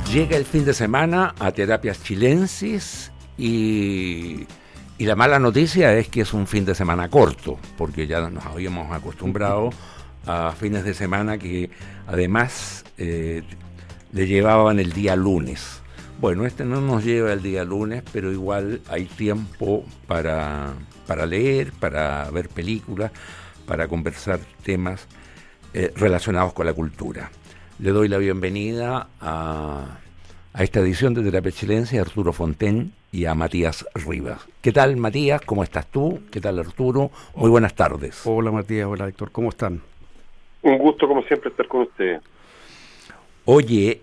Llega el fin de semana a Terapias Chilensis y la mala noticia es que es un fin de semana corto, porque ya nos habíamos acostumbrado a fines de semana que además le llevaban el día lunes. Bueno, este no nos lleva el día lunes, pero igual hay tiempo para leer, para ver películas, para conversar temas relacionados con la cultura. Le doy la bienvenida a esta edición de Terapia Chilensis a Arturo Fonten y a Matías Rivas. ¿Qué tal, Matías? ¿Cómo estás tú? ¿Qué tal, Arturo? Muy buenas tardes. Hola, Matías. Hola, Héctor. ¿Cómo están? Un gusto, como siempre, estar con ustedes. Oye,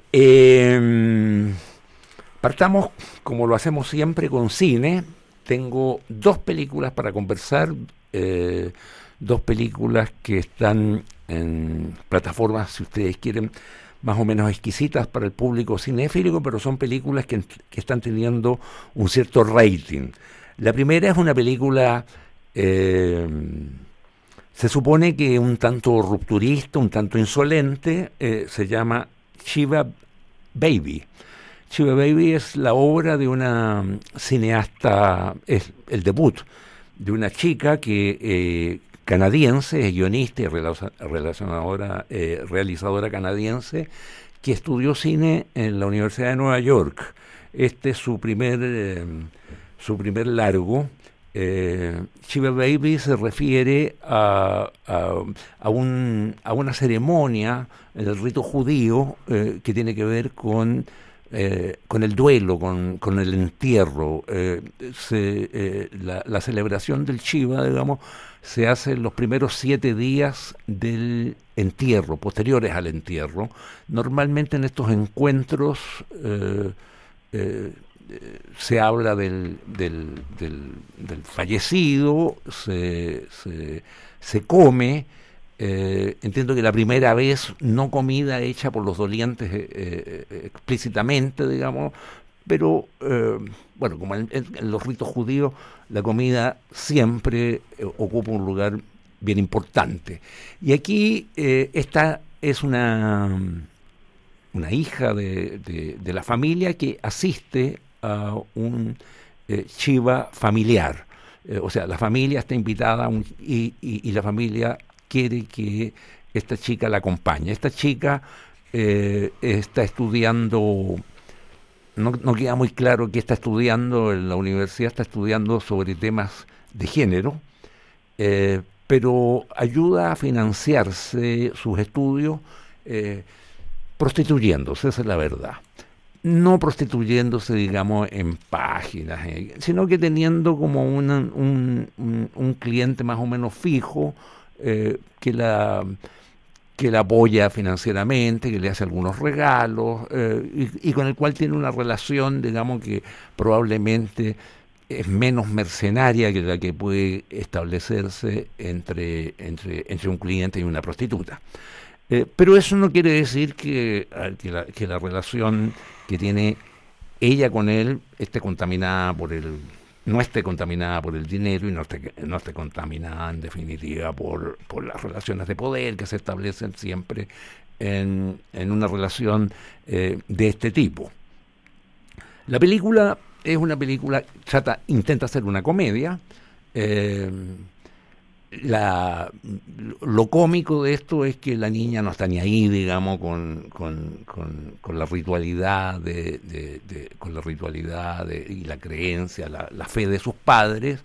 partamos, como lo hacemos siempre, con cine. Tengo dos películas para conversar, dos películas que están en plataformas, si ustedes quieren, más o menos exquisitas para el público cinéfilo, pero son películas que están teniendo un cierto rating. La primera es una película, se supone que un tanto rupturista, un tanto insolente, se llama Shiva Baby. Shiva Baby es la obra de una cineasta, es el debut de una chica que canadiense, es guionista y realizadora canadiense, que estudió cine en la Universidad de Nueva York. Este es su primer largo. Shiva Baby se refiere a una ceremonia en el rito judío que tiene que ver con el duelo, con el entierro. La celebración del Shiva, digamos, se hace en los primeros 7 días del entierro, posteriores al entierro. Normalmente en estos encuentros se habla del fallecido, se come. Entiendo que la primera vez no comida hecha por los dolientes explícitamente, digamos, pero bueno, como en los ritos judíos, la comida siempre ocupa un lugar bien importante. Y aquí esta es una hija de la familia que asiste a un shiva familiar. O sea, la familia está invitada y la familia quiere que esta chica la acompañe. Esta chica está estudiando, no queda muy claro qué está estudiando en la universidad, está estudiando sobre temas de género, pero ayuda a financiarse sus estudios prostituyéndose, esa es la verdad. No prostituyéndose, digamos, en páginas, sino que teniendo como un cliente más o menos fijo, que la apoya financieramente, que le hace algunos regalos, y con el cual tiene una relación, digamos, que probablemente es menos mercenaria que la que puede establecerse entre un cliente y una prostituta. Pero eso no quiere decir que la relación que tiene ella con él esté contaminada no esté contaminada por el dinero y no esté contaminada en definitiva por las relaciones de poder que se establecen siempre en una relación de este tipo. La película es una película, intenta ser una comedia. Lo cómico de esto es que la niña no está ni ahí, digamos, con la ritualidad y la creencia, la fe de sus padres.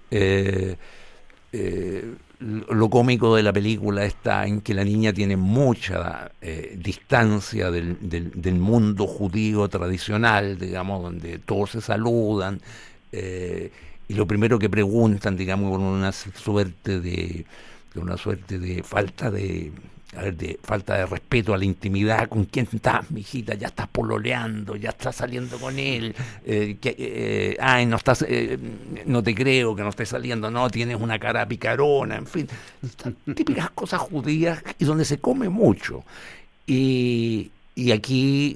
Lo cómico de la película está en que la niña tiene mucha distancia del mundo judío tradicional, digamos, donde todos se saludan. Y lo primero que preguntan, digamos, con una suerte de falta de respeto a la intimidad: ¿con quién estás, mijita? Ya estás pololeando, ya estás saliendo con él, no estás, no te creo que no estés saliendo, no, tienes una cara picarona, en fin, típicas cosas judías y donde se come mucho. Y aquí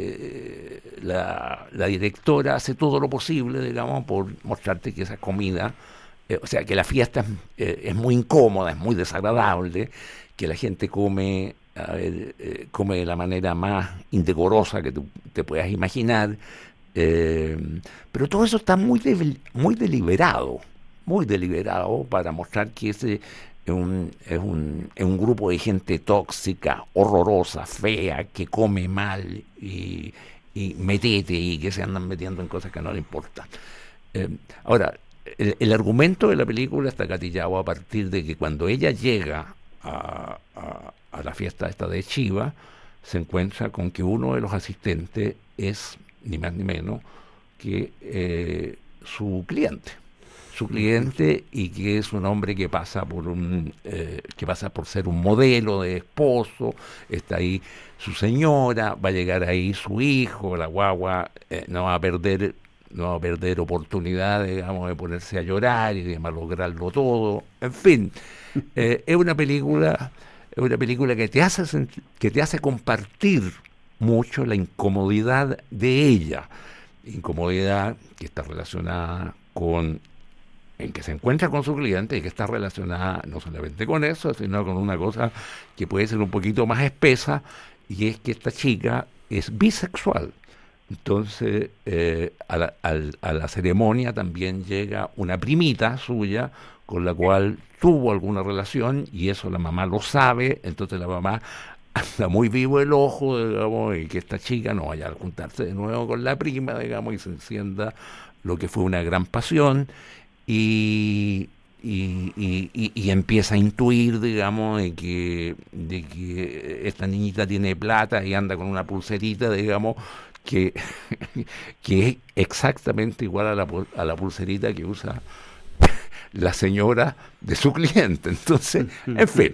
la directora hace todo lo posible, digamos, por mostrarte que esa comida, o sea, que la fiesta es muy incómoda, es muy desagradable, que la gente come come de la manera más indecorosa que tú te puedas imaginar. Pero todo eso está muy deliberado para mostrar que ese es un grupo de gente tóxica, horrorosa, fea, que come mal y metete y que se andan metiendo en cosas que no le importan. Ahora, el argumento de la película está gatillado a partir de que cuando ella llega a la fiesta esta de Chiva, se encuentra con que uno de los asistentes es ni más ni menos que su cliente y que es un hombre que pasa por ser un modelo de esposo. Está ahí su señora, va a llegar ahí su hijo, la guagua no va a perder oportunidad, digamos, de ponerse a llorar y de malograrlo todo. En fin, es una película que te hace compartir mucho la incomodidad de ella, incomodidad que está relacionada en que se encuentra con su cliente y que está relacionada no solamente con eso, sino con una cosa que puede ser un poquito más espesa, y es que esta chica es bisexual. Entonces, a la ceremonia también llega una primita suya con la cual tuvo alguna relación, y eso la mamá lo sabe. Entonces la mamá anda muy vivo el ojo, digamos, y que esta chica no vaya a juntarse de nuevo con la prima, digamos, y se encienda lo que fue una gran pasión, y empieza a intuir, digamos, de que esta niñita tiene plata y anda con una pulserita, digamos, que, que es exactamente igual a la pulserita que usa la señora de su cliente. Entonces, en fin,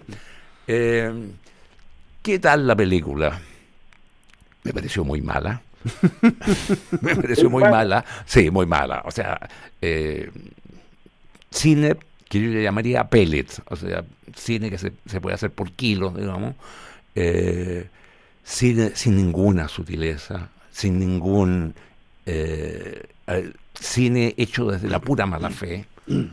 ¿qué tal la película? Me pareció muy mala. Me pareció muy mala. Sí, muy mala. O sea, cine que yo le llamaría pellets, o sea, cine que se puede hacer por kilos, digamos, cine sin ninguna sutileza, sin ningún cine hecho desde la pura mala fe,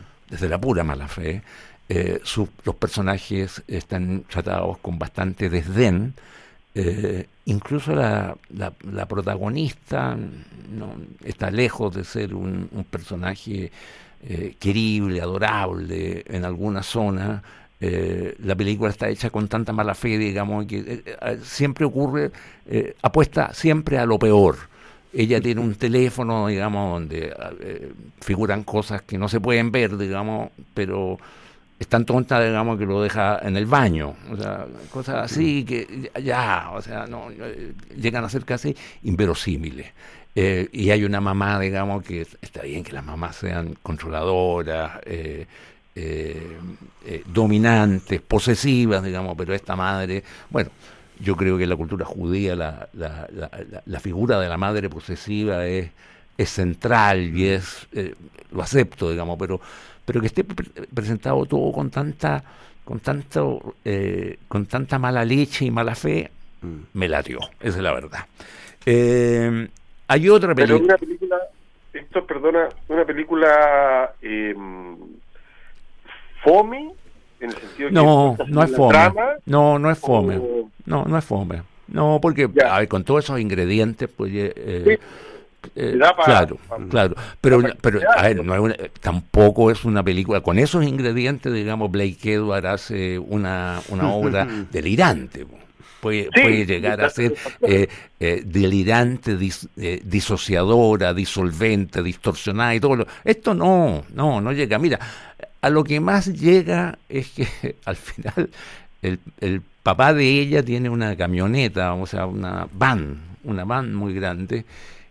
los personajes están tratados con bastante desdén. Incluso la protagonista no está lejos de ser un personaje querible, adorable en alguna zona. La película está hecha con tanta mala fe, digamos, que siempre ocurre, apuesta siempre a lo peor. Ella tiene un teléfono, digamos, donde figuran cosas que no se pueden ver, digamos, pero es tan tonta, digamos, que lo deja en el baño. O sea, cosas así que o sea, no, llegan a ser casi inverosímiles. Y hay una mamá, digamos, que está bien que las mamás sean controladoras, dominantes, posesivas, digamos, pero esta madre, bueno, yo creo que en la cultura judía la figura de la madre posesiva es central y lo acepto, digamos, pero que esté presentado todo con tanta mala leche y mala fe, me latió, esa es la verdad. Hay otra película. Pero una película, una película fome, en el sentido que no es fome. Trama, no es fome. No es fome. No, porque a ver, con todos esos ingredientes, pues claro, pero a ver, tampoco es una película con esos ingredientes, digamos. Blake Edwards hace una obra delirante. Puede llegar a ser delirante, disociadora, disolvente, distorsionada y todo. Esto no llega. Mira, a lo que más llega es que al final el papá de ella tiene una camioneta, o sea, una van muy grande,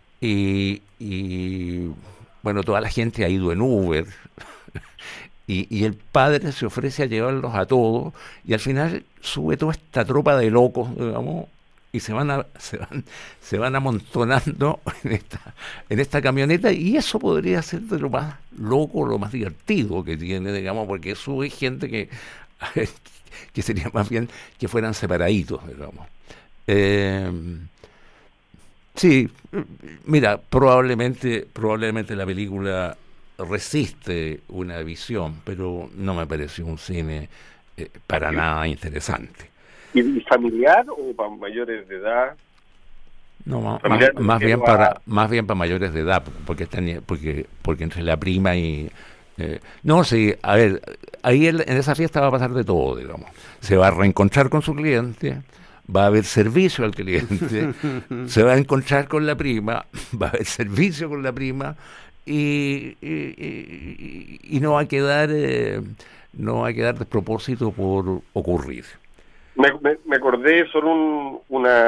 y bueno, toda la gente ha ido en Uber. Y el padre se ofrece a llevarlos a todos, y al final sube toda esta tropa de locos, digamos, y se van amontonando en esta camioneta, y eso podría ser de lo más loco, lo más divertido que tiene, digamos, porque sube gente que sería más bien que fueran separaditos, digamos. Sí, mira, probablemente la película resiste una visión, pero no me pareció un cine para nada interesante. ¿Y familiar o para mayores de edad? No, Familiar, más bien para mayores de edad, porque entre la prima y no, sí, a ver, ahí en esa fiesta va a pasar de todo, digamos. Se va a reencontrar con su cliente, va a haber servicio al cliente, se va a encontrar con la prima, va a haber servicio con la prima y no va a quedar despropósito por ocurrir. Me acordé solo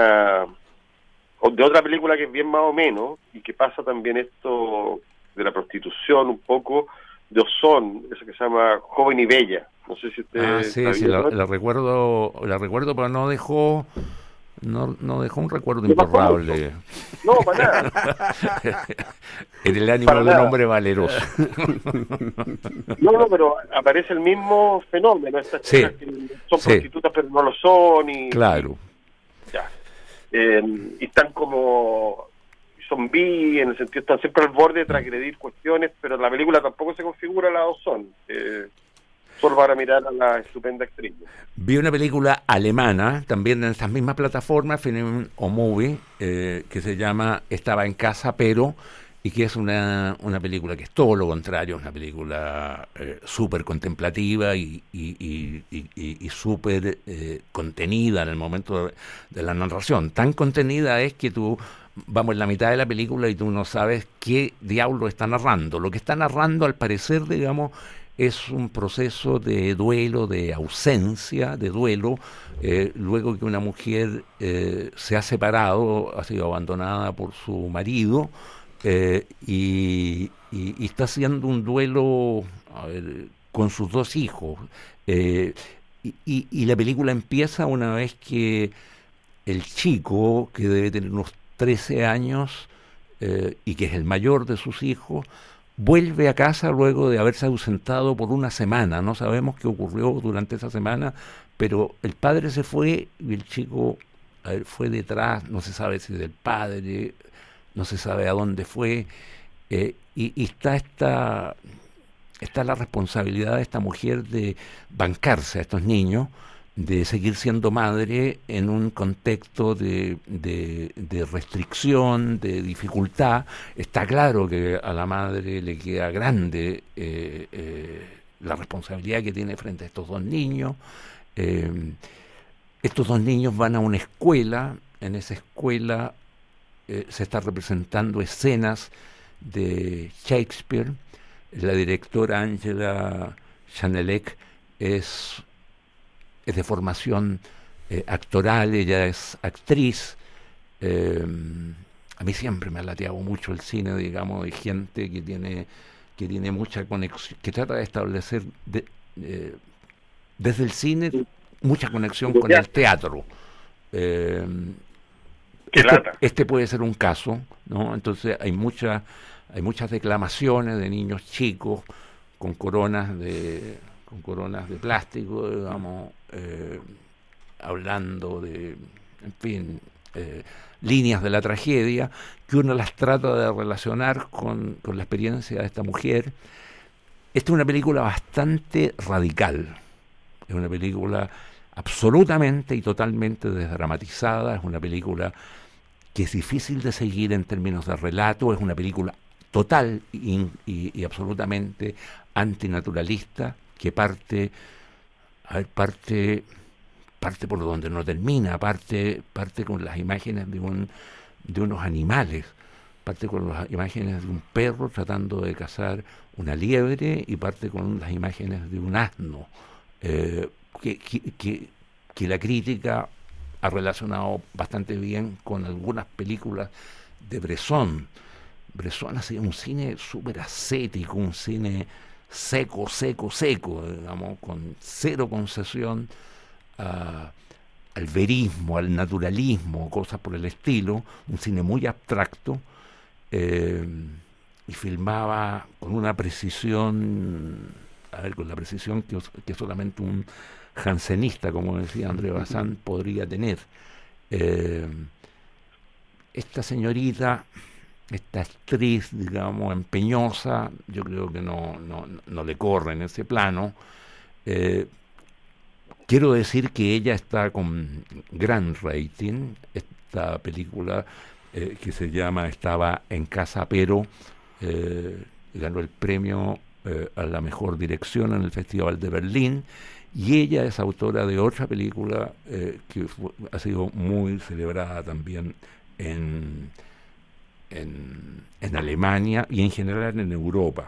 de otra película que es bien más o menos, y que pasa también esto de la prostitución un poco, de Ozón, esa que se llama Joven y Bella. No sé si usted sí, la recuerdo, pero no dejó un recuerdo ¿Qué pasó? imborrable. No, para nada. En el ánimo de un hombre valeroso. No, pero aparece el mismo fenómeno, estas chicas que son prostitutas pero no lo son, y claro. Ya. Y están como zombies, en el sentido, están siempre al borde de transgredir cuestiones, pero la película tampoco se configura la Ozón, solo para mirar a la estupenda actriz. Vi una película alemana, también en estas mismas plataformas, Film o Movie, que se llama Estaba en casa, pero, y que es una película que es todo lo contrario, es una película súper contemplativa y súper contenida en el momento de la narración. Tan contenida es que tú, vamos en la mitad de la película y tú no sabes qué diablo está narrando. Lo que está narrando, al parecer, digamos, es un proceso de duelo, de ausencia, de duelo, luego que una mujer se ha separado, ha sido abandonada por su marido, y está haciendo un duelo, a ver, con sus dos hijos. Y la película empieza una vez que el chico, que debe tener unos 13 años, y que es el mayor de sus hijos, vuelve a casa luego de haberse ausentado por una semana. No sabemos qué ocurrió durante esa semana, pero el padre se fue y el chico, a ver, fue detrás, no se sabe si del padre, no se sabe a dónde fue, y está la responsabilidad de esta mujer de bancarse a estos niños, de seguir siendo madre en un contexto de restricción, de dificultad. Está claro que a la madre le queda grande la responsabilidad que tiene frente a estos dos niños. Estos dos niños van a una escuela, en esa escuela se están representando escenas de Shakespeare. La directora Angela Chanelec es de formación actoral, ella es actriz. A mí siempre me ha lateado mucho el cine, digamos, de gente que tiene mucha conexión, que trata de establecer desde el cine mucha conexión con el teatro. Este puede ser un caso, ¿no? Entonces hay muchas declamaciones de niños chicos con coronas de plástico, digamos, hablando de, en fin, líneas de la tragedia, que uno las trata de relacionar con la experiencia de esta mujer. Esta es una película bastante radical, es una película absolutamente y totalmente desdramatizada, es una película que es difícil de seguir en términos de relato, es una película total y absolutamente antinaturalista, que parte por donde no termina, parte con las imágenes de unos animales, parte con las imágenes de un perro tratando de cazar una liebre, y parte con las imágenes de un asno, que la crítica ha relacionado bastante bien con algunas películas de Bresson. Bresson hacía un cine súper ascético, un cine seco, digamos, con cero concesión al verismo, al naturalismo, cosas por el estilo, un cine muy abstracto, y filmaba con una precisión, con la precisión que solamente un jansenista, como decía André Bazin, podría tener. Esta señorita, esta actriz, digamos, empeñosa, yo creo que no le corre en ese plano, Quiero decir que ella está con gran rating. Esta película que se llama Estaba en casa, pero ganó el premio a la mejor dirección en el Festival de Berlín. Y ella es autora de otra película que ha sido muy celebrada también en Alemania y en general en Europa.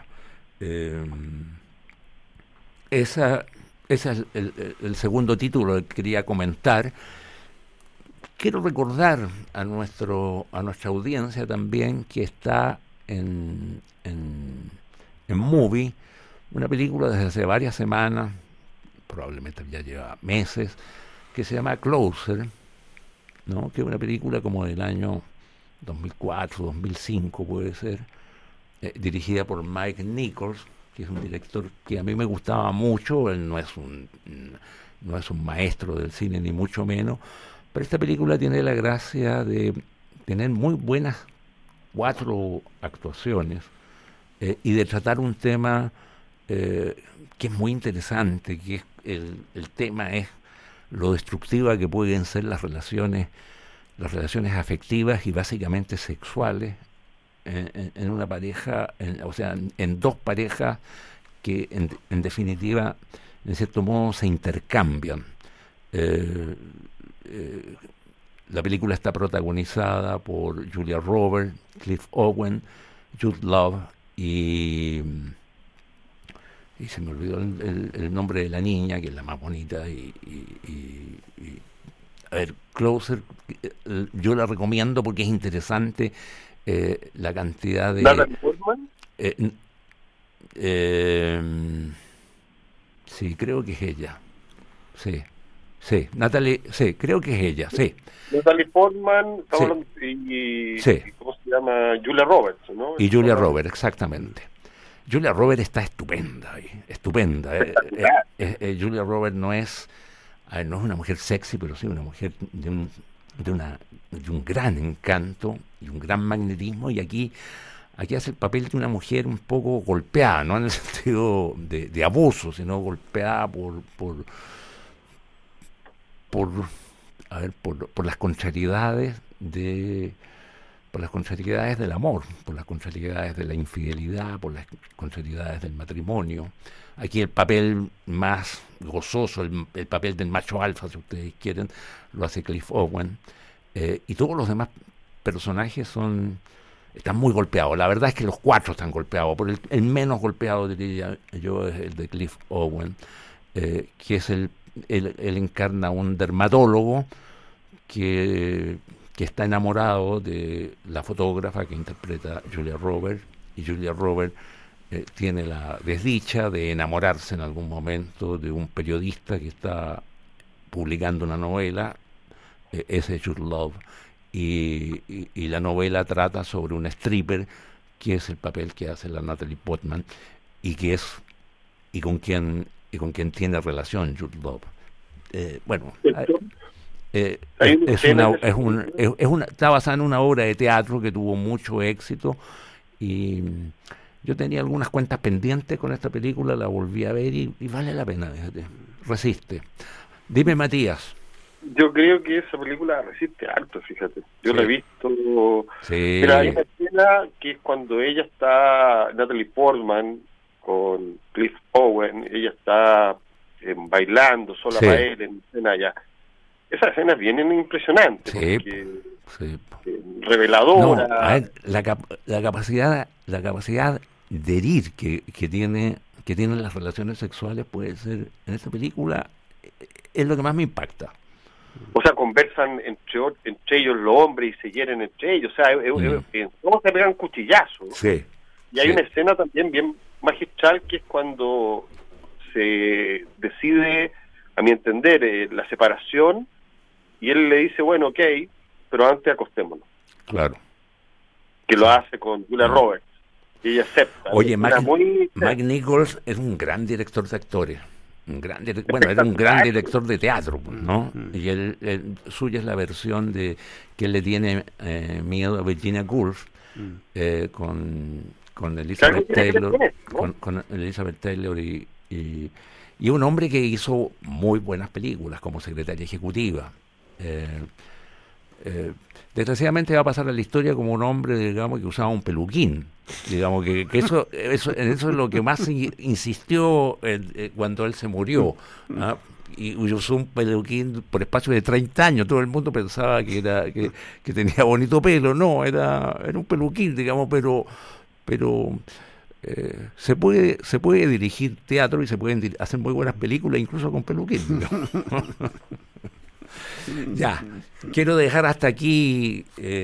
Ese es el segundo título que quería comentar. Quiero recordar a nuestra audiencia también que está en Movie, una película desde hace varias semanas, probablemente ya lleva meses, que se llama Closer, ¿no? Que es una película como del año 2004, 2005 puede ser, dirigida por Mike Nichols, que es un director que a mí me gustaba mucho. Él no es un maestro del cine ni mucho menos, pero esta película tiene la gracia de tener muy buenas 4 actuaciones y de tratar un tema que es muy interesante, que es el tema es lo destructiva que pueden ser las relaciones afectivas y básicamente sexuales en una pareja, o sea, en 2 parejas que en definitiva, en cierto modo, se intercambian. La película está protagonizada por Julia Roberts, Cliff Owen, Jude Love y se me olvidó el nombre de la niña, que es la más bonita, a ver, Closer, yo la recomiendo porque es interesante la cantidad de... ¿Natalie Portman? Sí, creo que es ella. Sí, Natalie, sí, creo que es ella, sí. Natalie Portman, Sí. Sí. ¿cómo se llama? Julia Roberts, ¿no? Y Julia Roberts, exactamente. Julia Roberts está estupenda ahí, estupenda. Julia Roberts no es una mujer sexy, pero sí una mujer de un gran encanto y un gran magnetismo, y aquí hace el papel de una mujer un poco golpeada, no en el sentido de abuso, sino golpeada por las contrariedades del amor, por las contrariedades de la infidelidad, por las contrariedades del matrimonio. Aquí el papel más gozoso, el papel del macho alfa, si ustedes quieren, lo hace Cliff Owen, y todos los demás personajes están muy golpeados. La verdad es que los 4 están golpeados, pero el menos golpeado, diría yo, es el de Cliff Owen, que es él encarna un dermatólogo que está enamorado de la fotógrafa que interpreta Julia Roberts, y Julia Roberts tiene la desdicha de enamorarse en algún momento de un periodista que está publicando una novela, ese es Jude Love, y la novela trata sobre un stripper, que es el papel que hace la Natalie Portman, y con quien tiene relación Jude Love. Está basada en una obra de teatro que tuvo mucho éxito, y yo tenía algunas cuentas pendientes con esta película, la volví a ver y vale la pena, fíjate, resiste. Dime, Matías. Yo creo que esa película resiste harto, fíjate. Yo Sí. la he visto. Sí. Mira, hay una escena que es cuando ella está, Natalie Portman, con Cliff Owen, ella está bailando sola Sí. para él en escena allá. Esas escenas vienen impresionantes, Sí, porque sí. reveladora. No, a ver, la capacidad de herir que tienen las relaciones sexuales puede ser, en esta película, es lo que más me impacta. O sea, conversan entre ellos los hombres y se hieren entre ellos. O sea, todos se pegan cuchillazos. Sí. Y hay Sí. una escena también bien magistral, que es cuando se decide, a mi entender, la separación, y él le dice, bueno, ok, pero antes acostémonos. Claro. Que lo hace con Julia Roberts. Y ella acepta. Oye, Mike Mike Nichols es un gran director de actores. Bueno, era un gran director de teatro, ¿no? Y suya es la versión que él le tiene miedo a Virginia Woolf, con Elizabeth Taylor, ¿no? con Elizabeth Taylor y Y un hombre que hizo muy buenas películas como secretaria ejecutiva. Eh, Desgraciadamente va a pasar a la historia como un hombre, digamos, que usaba un peluquín. Digamos que en eso es lo que más insistió cuando él se murió. ¿Ah? Y usó un peluquín por espacio de 30 años. Todo el mundo pensaba que tenía bonito pelo. No, era un peluquín, digamos, pero se puede dirigir teatro y se pueden hacer muy buenas películas incluso con peluquín, digamos. Ya, quiero dejar hasta aquí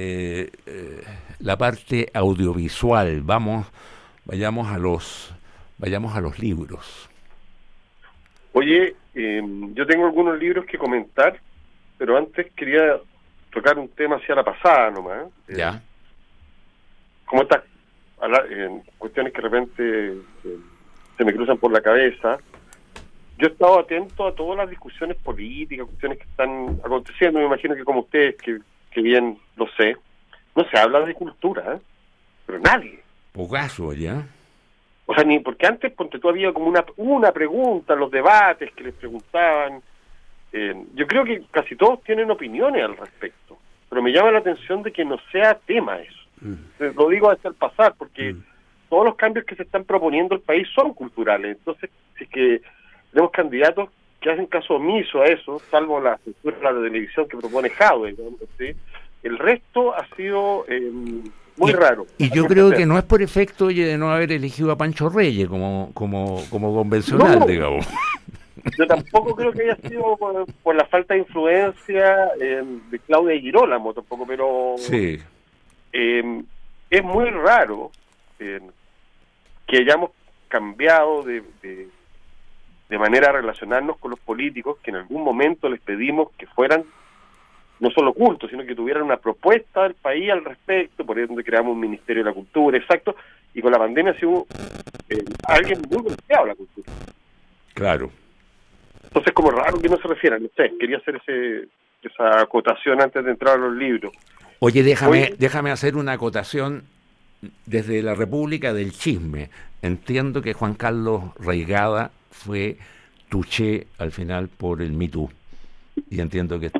la parte audiovisual. Vayamos a los libros. Oye, yo tengo algunos libros que comentar, pero antes quería tocar un tema hacia la pasada nomás. Ya. Como estas cuestiones que de repente se me cruzan por la cabeza. Yo he estado atento a todas las discusiones políticas, cuestiones que están aconteciendo. Me imagino que como ustedes, que bien lo sé, no se habla de cultura, pero nadie. Pocaso, ¿ya? O sea, ni porque antes, ponte tú, había como una pregunta, los debates que les preguntaban. Yo creo que casi todos tienen opiniones al respecto, pero me llama la atención de que no sea tema eso. Lo digo hasta el pasar, porque todos los cambios que se están proponiendo el país son culturales. Entonces, si es que tenemos candidatos que hacen caso omiso a eso, salvo la censura de la televisión que propone Jadwe, ¿sí? El resto ha sido muy raro. Y yo creo que no es por efecto, oye, de no haber elegido a Pancho Reyes como convencional, no, digamos. Yo tampoco creo que haya sido por la falta de influencia de Claudia Girolamo tampoco, pero sí. Es muy raro que hayamos cambiado de manera de relacionarnos con los políticos, que en algún momento les pedimos que fueran no solo cultos, sino que tuvieran una propuesta del país al respecto, por ejemplo, creamos un Ministerio de la Cultura, exacto, y con la pandemia ha sido alguien muy golpeado la cultura. Claro. Entonces, como raro que no se refieran, no sé, quería hacer esa acotación antes de entrar a los libros. Oye, déjame hacer una acotación desde la República del Chisme. Entiendo que Juan Carlos Reigada fue touché al final por el Me Too, y entiendo que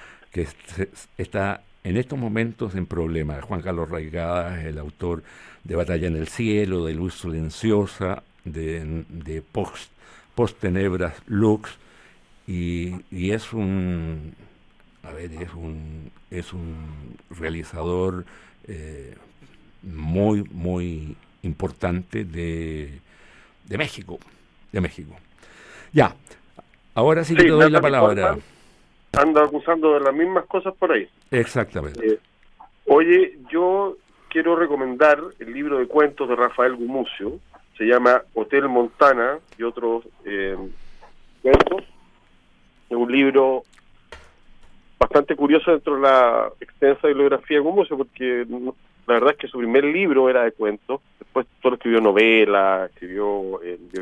está en estos momentos en problemas. Juan Carlos Reigada es el autor de Batalla en el Cielo, de Luz Silenciosa, de Post Tenebras Lux, y es un realizador muy muy importante de México. Ya, ahora sí que te doy la palabra. Anda acusando de las mismas cosas por ahí. Exactamente. Oye, yo quiero recomendar el libro de cuentos de Rafael Gumucio. Se llama Hotel Montana y otros cuentos. Es un libro bastante curioso dentro de la extensa bibliografía de Gumucio, porque la verdad es que su primer libro era de cuentos. Después solo escribió novelas, escribió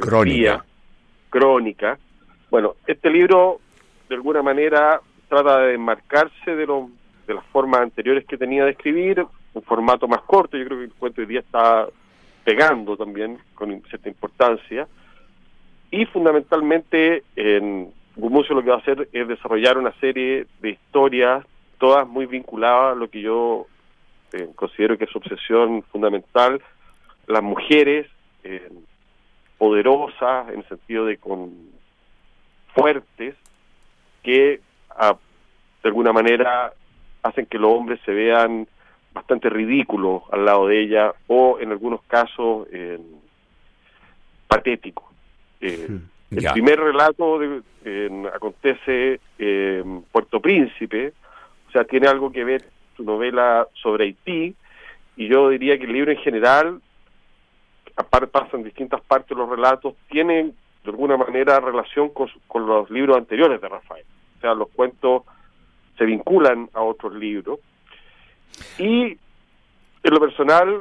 crónica. Bueno, este libro de alguna manera trata de enmarcarse de las formas anteriores que tenía de escribir, un formato más corto. Yo creo que el cuento hoy día está pegando también con cierta importancia, y fundamentalmente en Gumucio lo que va a hacer es desarrollar una serie de historias, todas muy vinculadas a lo que yo considero que es su obsesión fundamental, las mujeres poderosas, en el sentido de fuertes, que de alguna manera hacen que los hombres se vean bastante ridículos al lado de ella, o en algunos casos patéticos. El primer relato acontece en Puerto Príncipe, o sea, tiene algo que ver su novela sobre Haití, y yo diría que el libro en general, aparte pasa en distintas partes de los relatos, tienen de alguna manera relación con los libros anteriores de Rafael. O sea, los cuentos se vinculan a otros libros. Y en lo personal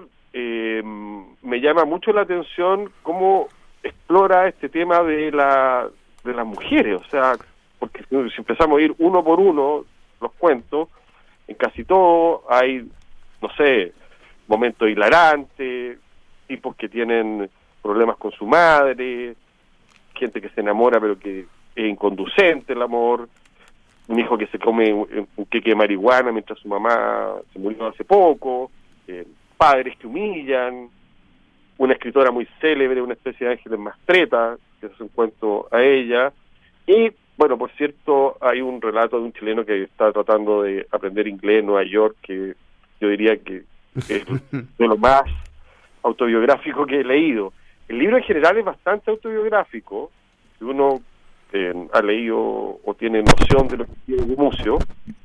me llama mucho la atención cómo explora este tema de las mujeres. O sea, porque si empezamos a ir uno por uno los cuentos, en casi todo hay, no sé, momentos hilarantes, tipos que tienen problemas con su madre, gente que se enamora pero que es inconducente el amor, un hijo que se come un queque de marihuana mientras su mamá se murió hace poco, padres que humillan, una escritora muy célebre, una especie de Ángeles Mastretta, que es un cuento a ella, y bueno, por cierto, hay un relato de un chileno que está tratando de aprender inglés en Nueva York, que yo diría que es de lo más autobiográfico que he leído. El libro en general es bastante autobiográfico, si uno ha leído o tiene noción de lo que tiene Gumucio,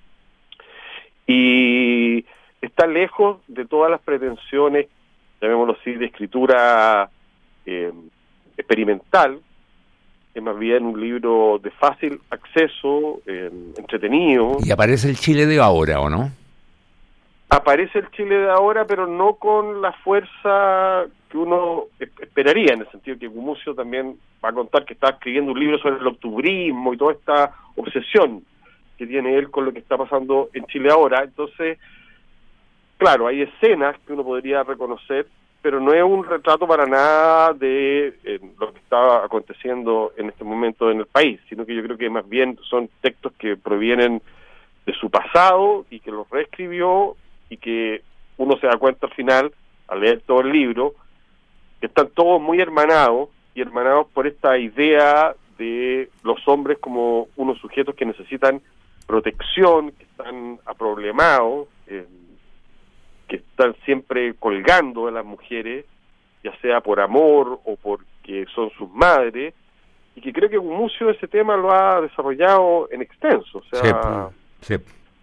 y está lejos de todas las pretensiones, llamémoslo así, de escritura experimental. Es más bien un libro de fácil acceso, entretenido. Y aparece el Chile de ahora, ¿o no? Aparece el Chile de ahora, pero no con la fuerza que uno esperaría, en el sentido que Gumucio también va a contar que está escribiendo un libro sobre el octubrismo y toda esta obsesión que tiene él con lo que está pasando en Chile ahora. Entonces, claro, hay escenas que uno podría reconocer, pero no es un retrato para nada de lo que está aconteciendo en este momento en el país, sino que yo creo que más bien son textos que provienen de su pasado y que los reescribió, y que uno se da cuenta al final, al leer todo el libro, que están todos muy hermanados, y hermanados por esta idea de los hombres como unos sujetos que necesitan protección, que están aproblemados, que están siempre colgando a las mujeres, ya sea por amor o porque son sus madres, y que creo que Gumucio ese tema lo ha desarrollado en extenso. O sea, sí.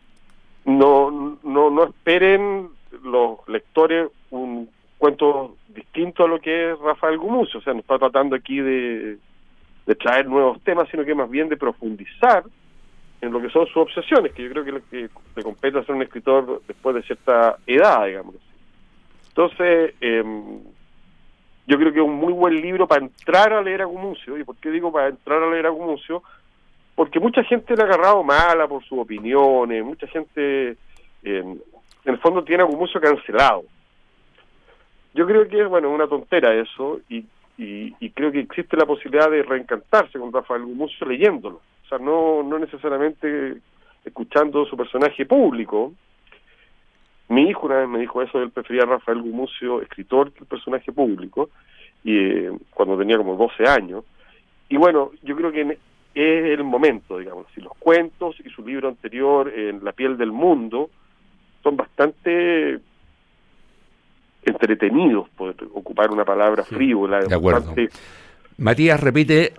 No esperen los lectores un cuento distinto a lo que es Rafael Gumucio. O sea, no está tratando aquí de traer nuevos temas, sino que más bien de profundizar en lo que son sus obsesiones, que yo creo que lo que le compete a ser un escritor después de cierta edad, digamos así. Entonces, yo creo que es un muy buen libro para entrar a leer a Gumucio. ¿Y por qué digo para entrar a leer a Gumucio? Porque mucha gente le ha agarrado mala por sus opiniones, mucha gente, en el fondo, tiene a Gumucio cancelado. Yo creo que es, bueno, una tontera eso, y creo que existe la posibilidad de reencantarse con Rafael Gumucio leyéndolo. O sea, no necesariamente escuchando su personaje público. Mi hijo una vez me dijo eso, él prefería a Rafael Gumucio, escritor, que el personaje público, y cuando tenía como 12 años. Y bueno, yo creo que es el momento, digamos, si los cuentos y su libro anterior, En la piel del mundo, son bastante entretenidos, por ocupar una palabra frívola. De acuerdo. Matías, repite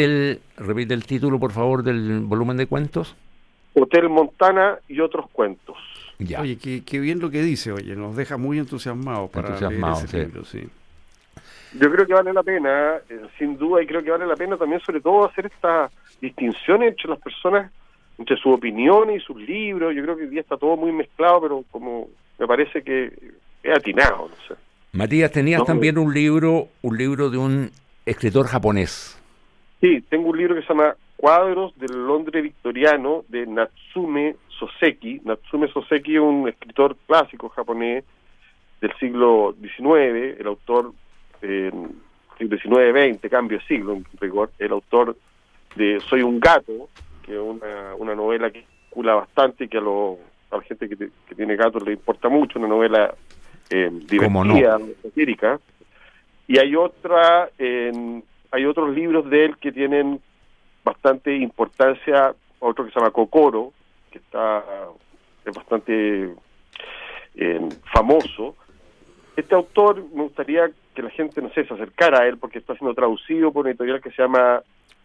el título, por favor, del volumen de cuentos. Hotel Montana y otros cuentos. Ya. Oye, qué bien lo que dice, nos deja muy entusiasmados para leer ese libro, sí. Yo creo que vale la pena, sin duda, y creo que vale la pena también, sobre todo, hacer esta distinción entre las personas, entre sus opiniones y sus libros. Yo creo que hoy día está todo muy mezclado, pero como me parece que es atinado, no sé. Matías, tenías también un libro de un escritor japonés. Sí, tengo un libro que se llama Cuadros del Londres Victoriano, de Natsume Soseki. Natsume Soseki es un escritor clásico japonés del siglo XIX, el autor siglo XIX-XX, cambio de siglo en rigor, el autor de Soy un gato, que es una novela que circula bastante y que a la gente que tiene gatos le importa mucho, una novela divertida, satírica. Y hay otros libros de él que tienen bastante importancia, otro que se llama Kokoro, que es bastante famoso. Este autor, me gustaría que la gente, no sé, se acercara a él, porque está siendo traducido por una editorial que se llama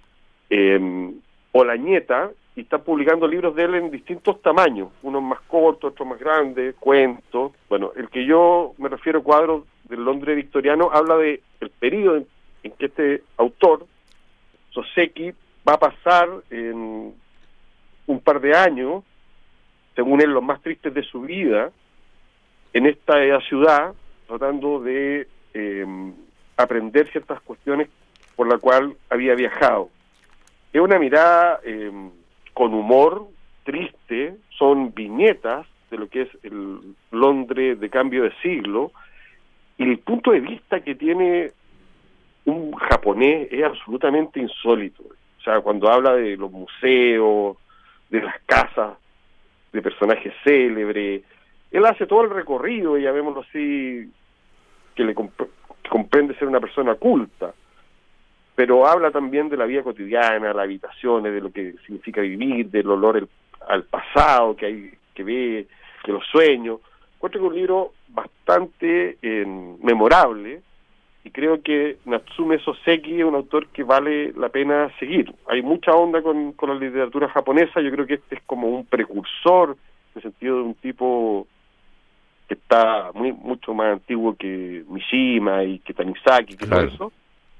Olañeta, y está publicando libros de él en distintos tamaños, unos más cortos, otros más grandes, cuentos. Bueno, el que yo me refiero, Cuadros del Londres Victoriano, habla de el periodo en que este autor, Soseki, va a pasar en un par de años, según él, los más tristes de su vida, en esta ciudad, tratando de aprender ciertas cuestiones por la cual había viajado. Es una mirada con humor, triste, son viñetas de lo que es el Londres de cambio de siglo, y el punto de vista que tiene un japonés es absolutamente insólito. O sea, cuando habla de los museos, de las casas, de personajes célebres, él hace todo el recorrido, llamémoslo así, que comprende ser una persona culta, pero habla también de la vida cotidiana, las habitaciones, de lo que significa vivir, del olor al pasado que hay que ver, de los sueños. Encuentro que es un libro bastante memorable, y creo que Natsume Soseki es un autor que vale la pena seguir. Hay mucha onda con la literatura japonesa. Yo creo que este es como un precursor, en el sentido de un tipo que está mucho más antiguo que Mishima y que Tanizaki, que todo eso,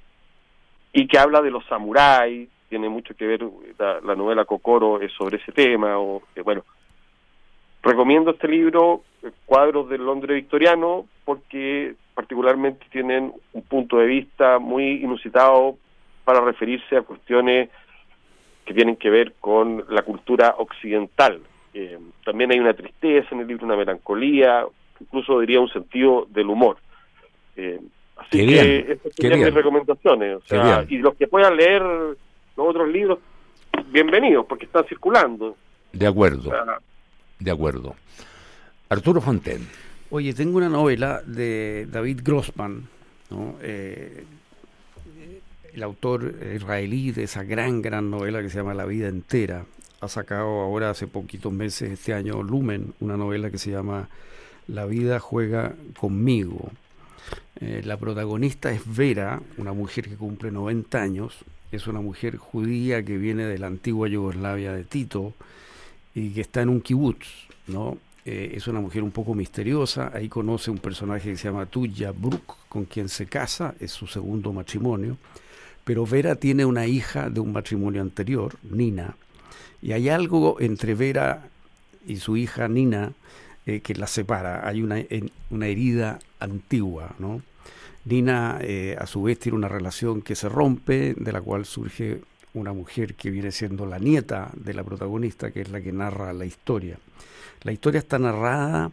y que habla de los samuráis. Tiene mucho que ver, la novela Kokoro es sobre ese tema. Bueno, recomiendo este libro, Cuadros del Londres victoriano, porque particularmente tienen un punto de vista muy inusitado para referirse a cuestiones que tienen que ver con la cultura occidental. También hay una tristeza en el libro, una melancolía, incluso diría un sentido del humor. Así que estas son mis recomendaciones. O sea, y los que puedan leer los otros libros, bienvenidos, porque están circulando. De acuerdo. De acuerdo. Arturo Fontaine. Oye, tengo una novela de David Grossman, ¿no? El autor israelí de esa gran novela que se llama La vida entera. Ha sacado ahora hace poquitos meses, este año, Lumen, una novela que se llama La vida juega conmigo. La protagonista es Vera, una mujer que cumple 90 años. Es una mujer judía que viene de la antigua Yugoslavia de Tito y que está en un kibutz, ¿no? Es una mujer un poco misteriosa. Ahí conoce un personaje que se llama Tuya Brook, con quien se casa, es su segundo matrimonio. Pero Vera tiene una hija de un matrimonio anterior, Nina, y hay algo entre Vera y su hija Nina que la separa. Hay una herida antigua, ¿no? Nina a su vez tiene una relación que se rompe, de la cual surge una mujer que viene siendo la nieta de la protagonista, que es la que narra la historia. La historia está narrada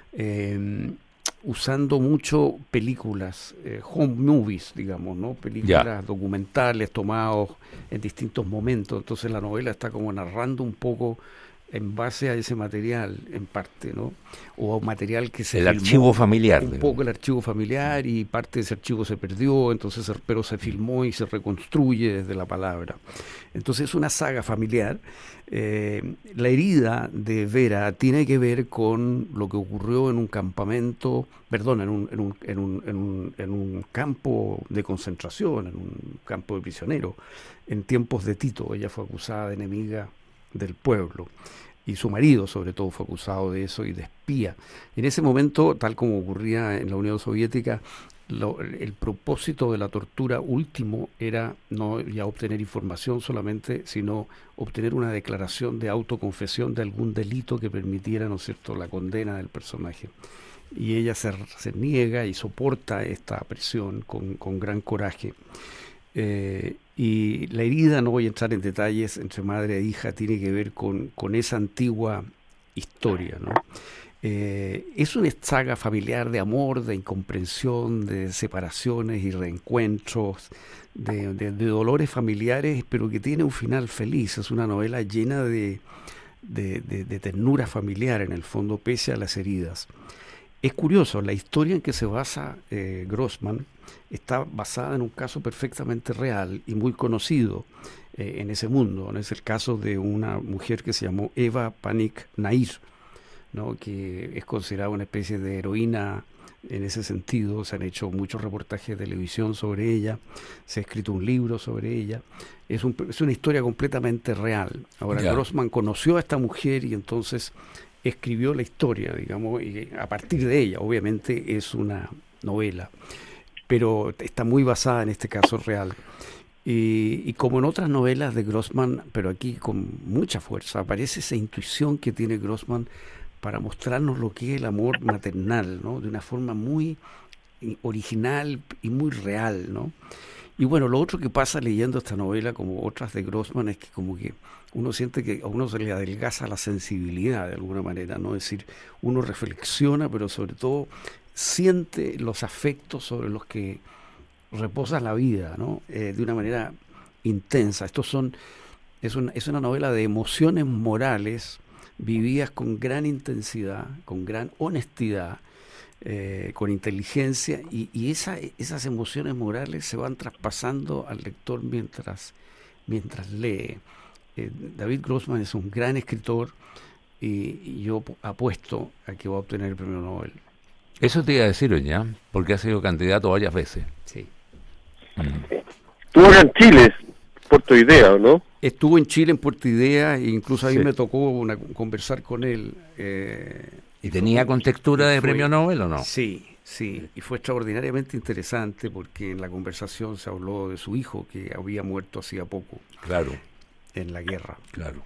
usando mucho películas, home movies, digamos, ¿no? Películas documentales tomados en distintos momentos. Entonces la novela está como narrando un poco en base a ese material, en parte, ¿no? O material que se el filmó, archivo familiar. Un poco el archivo familiar, y parte de ese archivo se perdió, entonces, pero se filmó y se reconstruye desde la palabra. Entonces es una saga familiar. La herida de Vera tiene que ver con lo que ocurrió en un campamento, en un campo de concentración, en un campo de prisioneros, en tiempos de Tito. Ella fue acusada de enemiga del pueblo, y su marido sobre todo fue acusado de eso y de espía. En ese momento, tal como ocurría en la Unión Soviética, el propósito de la tortura último era no ya obtener información solamente, sino obtener una declaración de autoconfesión de algún delito que permitiera, ¿no es cierto?, la condena del personaje. Y ella se niega y soporta esta presión con gran coraje. Y la herida, no voy a entrar en detalles, entre madre e hija, tiene que ver con esa antigua historia, ¿no? Es una saga familiar de amor, de incomprensión, de separaciones y reencuentros, de dolores familiares, pero que tiene un final feliz. Es una novela llena de ternura familiar, en el fondo, pese a las heridas. Es curioso, la historia en que se basa Grossman está basada en un caso perfectamente real y muy conocido en ese mundo, ¿no? Es el caso de una mujer que se llamó Eva Panik Nair, ¿no?, que es considerada una especie de heroína en ese sentido. Se han hecho muchos reportajes de televisión sobre ella, se ha escrito un libro sobre ella. Es una historia completamente real. Ahora, Grossman conoció a esta mujer y entonces escribió la historia, digamos, y a partir de ella, obviamente es una novela, pero está muy basada en este caso real. Y como en otras novelas de Grossman, pero aquí con mucha fuerza, aparece esa intuición que tiene Grossman para mostrarnos lo que es el amor maternal, ¿no?, de una forma muy original y muy real, ¿no? Y bueno, lo otro que pasa leyendo esta novela, como otras de Grossman, es que como que uno siente que a uno se le adelgaza la sensibilidad de alguna manera, ¿no? Es decir, uno reflexiona, pero sobre todo siente los afectos sobre los que reposa la vida, ¿no? De una manera intensa. Es una novela de emociones morales vividas con gran intensidad, con gran honestidad, con inteligencia, y esas emociones morales se van traspasando al lector mientras lee. David Grossman es un gran escritor y yo apuesto a que va a obtener el premio Nobel. Eso te iba a decir ya, porque ha sido candidato varias veces. Sí. Estuvo acá en Chile, Puerto Idea, ¿o no? Estuvo en Chile, en Puerto Idea, e incluso a mí Sí. me tocó conversar con él. ¿Y tenía contextura de premio Nobel o no? Sí, y fue extraordinariamente interesante porque en la conversación se habló de su hijo que había muerto hacía poco Claro, en la guerra. claro.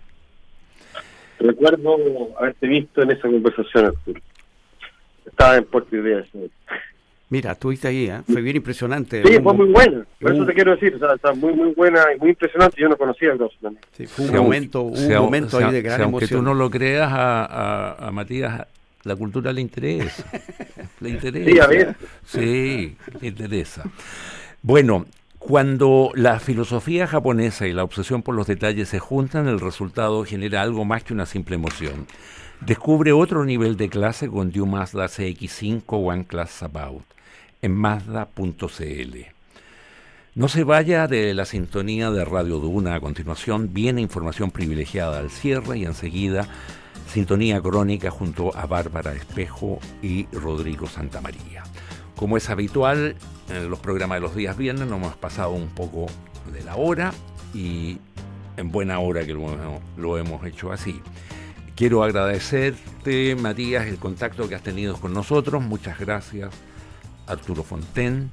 Recuerdo haberte visto en esa conversación, Arturo. Estaba en Puerto Idea. Sí, Mira, estuviste ahí, ¿eh? Fue bien impresionante. fue muy buena. Por eso te quiero decir, o sea, está muy, muy buena y muy impresionante. Yo no conocía a Grossman. Sí, fue un Si aun- momento, si un aun- momento si ahí aun- de gran si aunque emoción. tú no lo creas, a Matías la cultura le interesa. Le interesa. Sí, a ver. Sí, le interesa. Bueno, cuando la filosofía japonesa y la obsesión por los detalles se juntan, el resultado genera algo más que una simple emoción. Descubre otro nivel de clase con Due Mazda CX-5 One Class About en Mazda.cl. No se vaya de la sintonía de Radio Duna. A continuación viene información privilegiada al cierre y enseguida sintonía crónica junto a Bárbara Espejo y Rodrigo Santamaría. Como es habitual en los programas de los días viernes, nos hemos pasado un poco de la hora y en buena hora que lo hemos hecho así. Quiero agradecerte, Matías, el contacto que has tenido con nosotros. Muchas gracias, Arturo Fonten.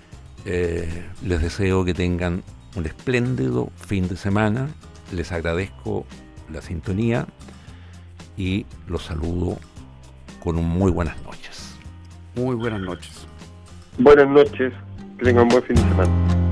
Les deseo que tengan un espléndido fin de semana. Les agradezco la sintonía y los saludo con muy buenas noches. Muy buenas noches. Buenas noches. Que tengan un buen fin de semana.